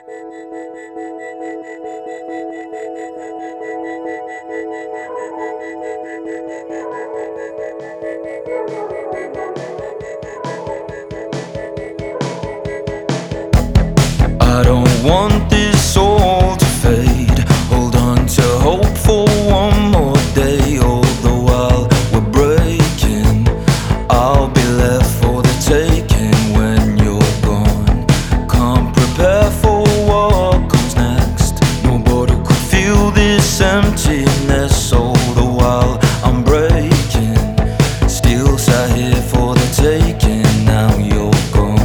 I don't want this all to fade. Hold on to hope for one more day. Although while we're breaking, I'll be left for the taking when you're gone. Can't prepare for what comes next. Nobody could feel this emptiness. All the while I'm breaking, still sat here for the taking. Now you're gone.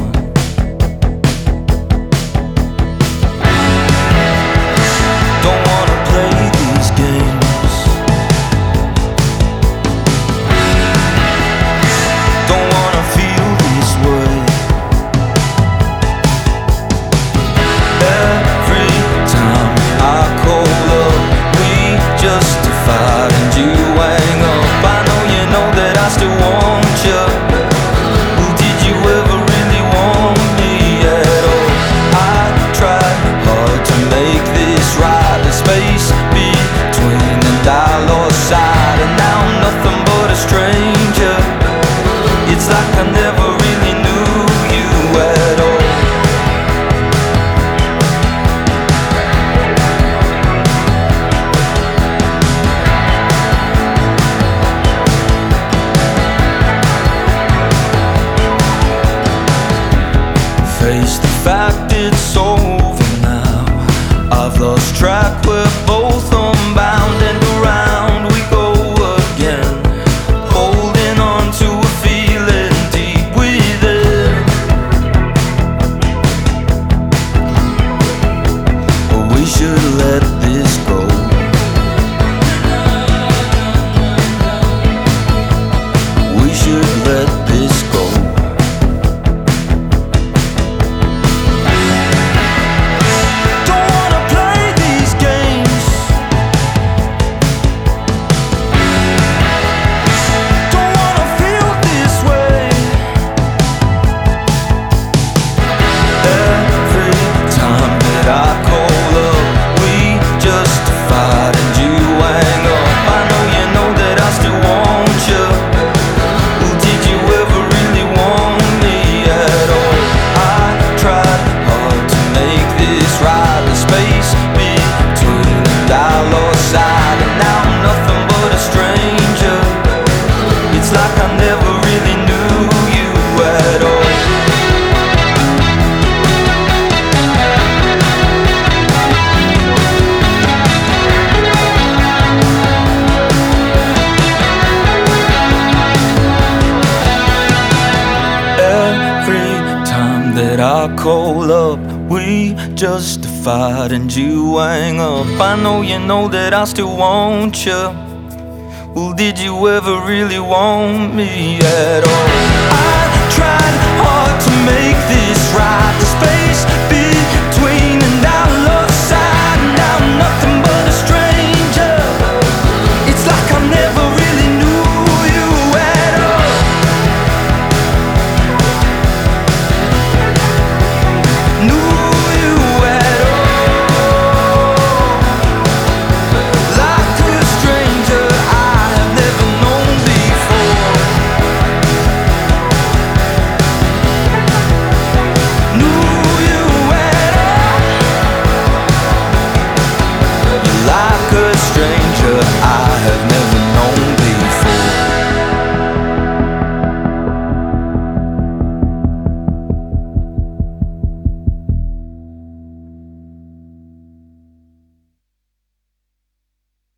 Face the fact it's over now. I've lost track, we're both unbound, and around we go again, holding on to a feeling deep within. But we should let this go. We should let this go. That I call up, we justified and you hang up. I know you know that I still want you. Well, did you ever really want me at all? I tried hard to make this right. The space